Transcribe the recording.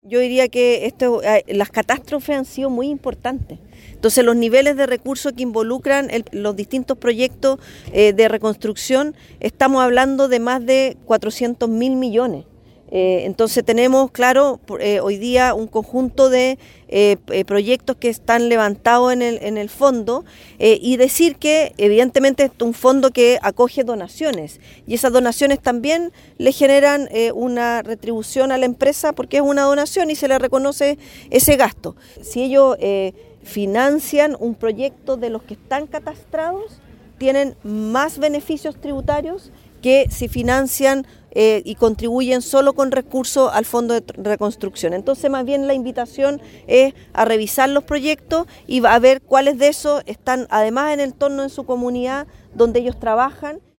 Yo diría que las catástrofes han sido muy importantes. Entonces los niveles de recursos que involucran los distintos proyectos de reconstrucción, estamos hablando de más de 400.000 millones. Entonces tenemos, claro, hoy día un conjunto de proyectos que están levantados en el fondo y decir que evidentemente es un fondo que acoge donaciones y esas donaciones también le generan una retribución a la empresa porque es una donación y se le reconoce ese gasto. Si ellos financian un proyecto de los que están catastrados, tienen más beneficios tributarios que si financian y contribuyen solo con recursos al Fondo de Reconstrucción. Entonces, más bien la invitación es a revisar los proyectos y a ver cuáles de esos están además en el entorno de su comunidad donde ellos trabajan.